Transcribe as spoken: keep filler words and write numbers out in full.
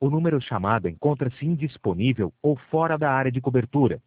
o número chamado encontra-se indisponível ou fora da área de cobertura.